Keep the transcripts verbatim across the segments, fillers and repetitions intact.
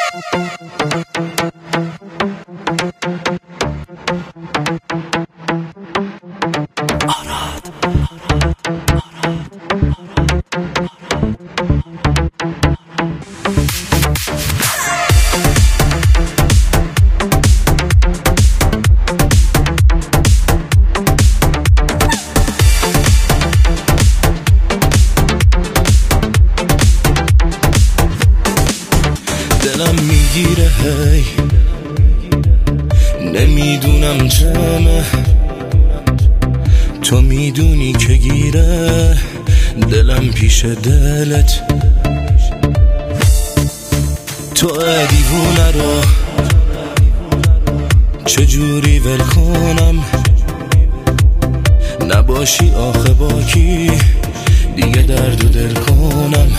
دلم میگیره هی نمیدونم چمه، تو میدونی که گیره دلم پیش دلت. تو دیوونه رو چجوری ول کنم، نباشی آخه باکی دیگه درد و دل کنم.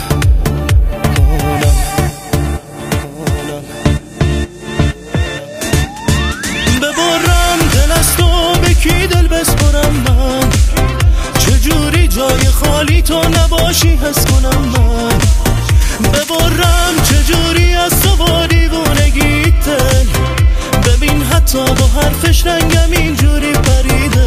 کی دل بسپرم من، چجوری جای خالی تو نباشی حس کنم من. ببرم چجوری از تو با دیوونگی دل، ببین حتی با حرفش رنگم اینجوری پریده.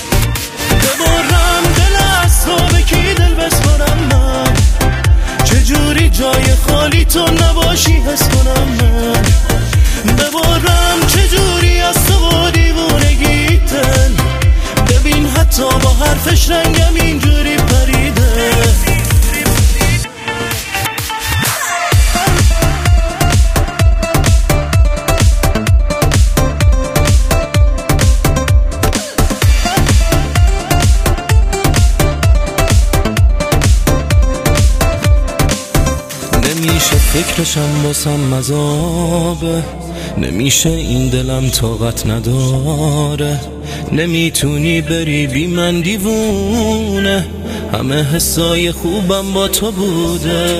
ببرم دل از تو به کی دل بسپرم من، چجوری جای خالی تو نباشی حس کنم من. ببرم چجوری از تو با دیوونگی دل، ببین حتی با حرفش رنگم اینجوری پریده. نمیشه فکرشم باسم مذابه، نمیشه این دلم طاقت نداره. نمیتونی بری بی من دیوونه، همه حسای خوبم با تو بوده.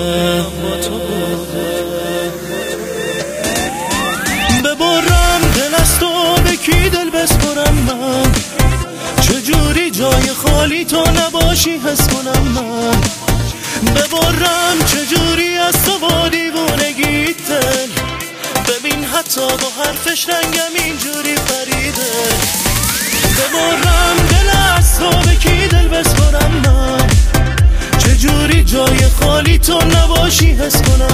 ببرم دل از تو به کی دل بسپرم من، چجوری جای خالی تو نباشی حس کنم من. ببرم چجوری از تو با دیوونگی دل، ببین حتی با حرفش رنگم اینجوری پریده. ببرم دل از تو به کی دل بسپرم من، چجوری جای خالی تو نباشی حس کنم